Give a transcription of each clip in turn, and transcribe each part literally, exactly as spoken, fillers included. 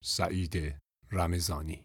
سعید رمضانی.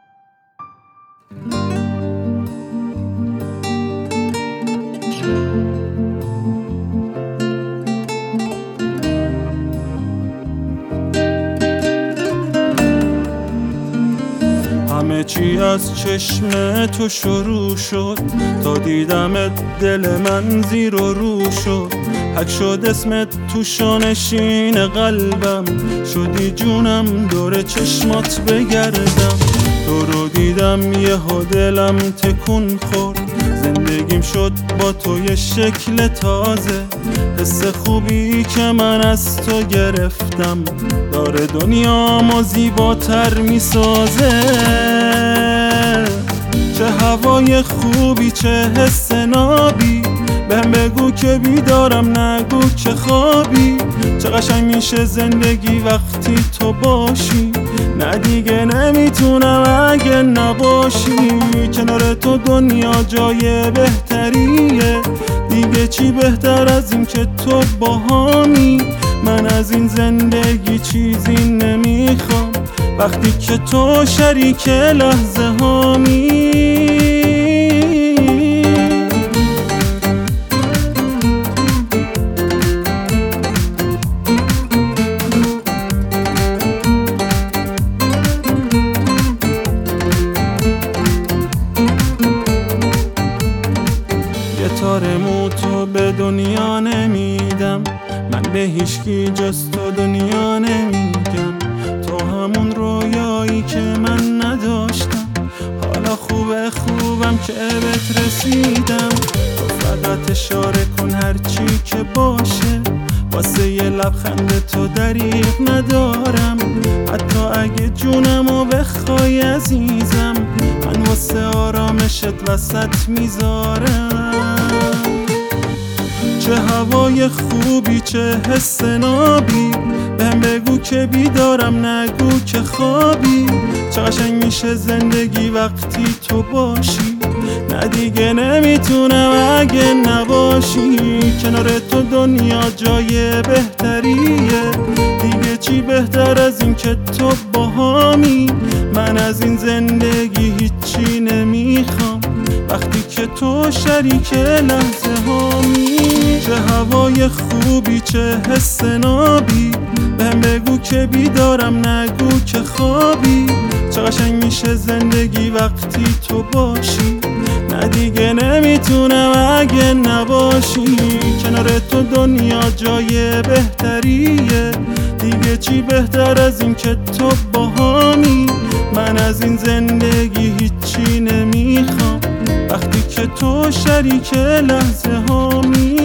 همه چی از چشم تو شروع شد، تا دیدمت دل من زیر و رو شد. حک شد اسمت تو شانشین قلبم، شدی جونم دور چشمات بگردم. تو رو دیدم یهو دلم تکون خورد، زندگیم شد با تو یه شکل تازه. حس خوبی که من از تو گرفتم، داره دنیامو زیباتر میسازه. چه هوای خوبی، چه حس نابی، بهم بگو که بیدارم، نگو که خوابی. چه قشنگ میشه زندگی وقتی تو باشی، نه دیگه نمیتونم اگه نباشی. کنار تو دنیا جای بهتریه، دیگه چی بهتر از این که تو باهامی. من از این زندگی چیزی نمیخوام، وقتی که تو شریک لحظه هامی. تارمو تو به دنیا نمیدم، من به هیچکی جز تو دنیا نمیگم. تو همون رویایی که من نداشتم، حالا خوبه خوبم که بهت رسیدم. تو فقط اشاره کن هرچی که باشه، واسه یه لبخند تو دریغ ندارم. حتی اگه جونمو بخوای عزیزم، من واسه آرامشت وسط میذارم. چه هوای خوبی، چه حس نابی، بهم بگو که بیدارم، نگو که خوابی. چه قشنگ میشه زندگی وقتی تو باشی، نه دیگه نمیتونم اگه نباشی. کنار تو دنیا جای بهتریه، دیگه چی بهتر از این که تو باهامی. من از این زندگی هیچی نمیخوام، وقتی که تو شریک لحظه هامی. چه هوای خوبی، چه حس نابی، بهم بگو که بیدارم، نگو که خوابی. چه قشنگ میشه زندگی وقتی تو باشی، نه دیگه نمیتونم اگه نباشی. کنار تو دنیا جای بهتریه، دیگه چی بهتر از این که تو باهامی. من از این زندگی هیچی نمیخوام، وقتی که تو شریک لحظه هامی.